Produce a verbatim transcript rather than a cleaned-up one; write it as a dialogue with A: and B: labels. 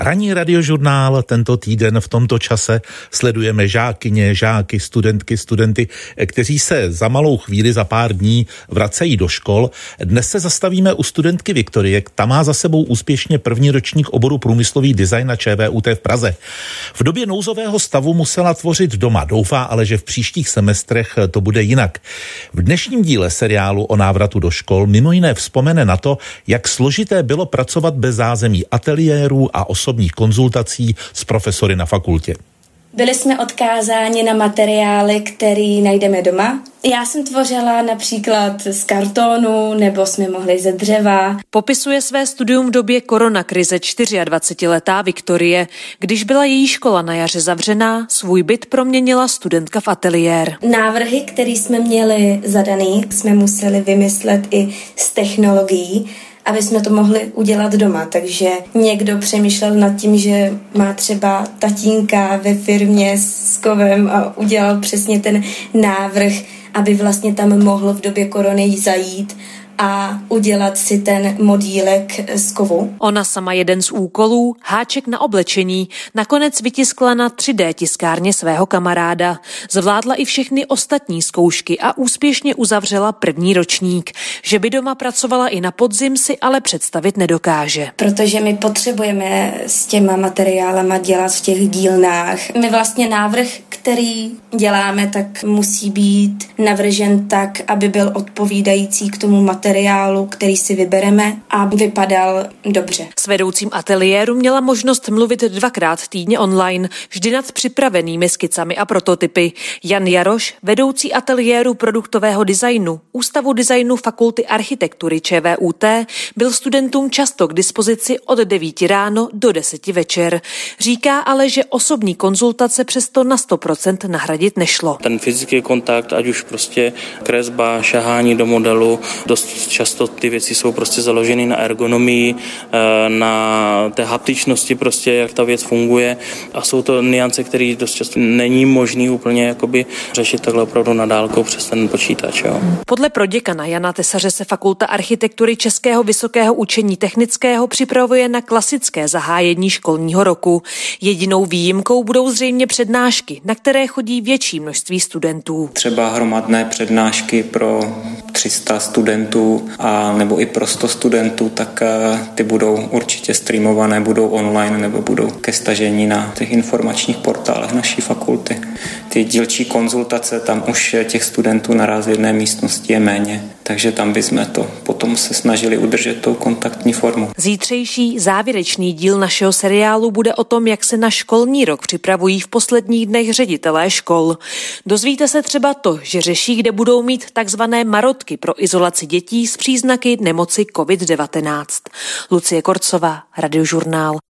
A: Ranní radiožurnál tento týden v tomto čase sledujeme žákyně, žáky, studentky, studenty, kteří se za malou chvíli, za pár dní vracejí do škol. Dnes se zastavíme u studentky Viktorie, ta má za sebou úspěšně první ročník oboru průmyslový design na ČVUT v Praze. V době nouzového stavu musela tvořit doma, doufá ale, že v příštích semestrech to bude jinak. V dnešním díle seriálu o návratu do škol mimo jiné vzpomene na to, jak složité bylo pracovat bez zázemí ateliérů a osobních konzultací s profesory na fakultě.
B: Byli jsme odkázáni na materiály, který najdeme doma. Já jsem tvořila například z kartonu, nebo jsme mohli ze dřeva.
C: Popisuje své studium v době koronakrize dvacetičtyřletá Viktorie. Když byla její škola na jaře zavřená, svůj byt proměnila studentka v ateliér.
B: Návrhy, které jsme měli zadaný, jsme museli vymyslet i z technologií, aby jsme to mohli udělat doma. Takže někdo přemýšlel nad tím, že má třeba tatínka ve firmě s kovem a udělal přesně ten návrh, aby vlastně tam mohl v době korony zajít a udělat si ten modílek z kovu.
C: Ona sama jeden z úkolů, háček na oblečení, nakonec vytiskla na tři dé tiskárně svého kamaráda. Zvládla i všechny ostatní zkoušky a úspěšně uzavřela první ročník. Že by doma pracovala i na podzim, si ale představit nedokáže.
B: Protože my potřebujeme s těma materiálama dělat v těch dílnách. My vlastně návrh, který děláme, tak musí být navržen tak, aby byl odpovídající k tomu materiálu, který si vybereme a vypadal dobře.
C: S vedoucím ateliéru měla možnost mluvit dvakrát týdně online, vždy nad připravenými skicami a prototypy. Jan Jaroš, vedoucí ateliéru produktového designu, Ústavu designu Fakulty architektury ČVUT, byl studentům často k dispozici od devíti ráno do deseti večer. Říká ale, že osobní konzultace přesto na sto procent nahradit nešlo.
D: Ten fyzický kontakt, ať už prostě kresba, šahání do modelu, dost často ty věci jsou prostě založeny na ergonomii, na té haptičnosti prostě, jak ta věc funguje a jsou to nuance, které dost často není možný úplně jakoby řešit takhle opravdu na dálku přes ten počítač. Jo.
C: Podle proděkana Jana Tesaře se Fakulta architektury Českého vysokého učení technického připravuje na klasické zahájení školního roku. Jedinou výjimkou budou zřejmě přednášky, na které chodí větší množství studentů.
E: Třeba hromadné přednášky pro tři sta studentů a nebo i pro sto studentů, tak ty budou určitě streamované, budou online nebo budou ke stažení na těch informačních portálech naší fakulty. Ty dílčí konzultace, tam už těch studentů naraz v jedné místnosti je méně, takže tam bychom to potom se snažili udržet tou kontaktní formu.
C: Zítřejší závěrečný díl našeho seriálu bude o tom, jak se na školní rok připravují v posledních dnech ředitelé škol. Dozvíte se třeba to, že řeší, kde budou mít takzvané marotky pro izolaci dětí s příznaky nemoci covid devatenáct. Lucie Korcová, Radiožurnál.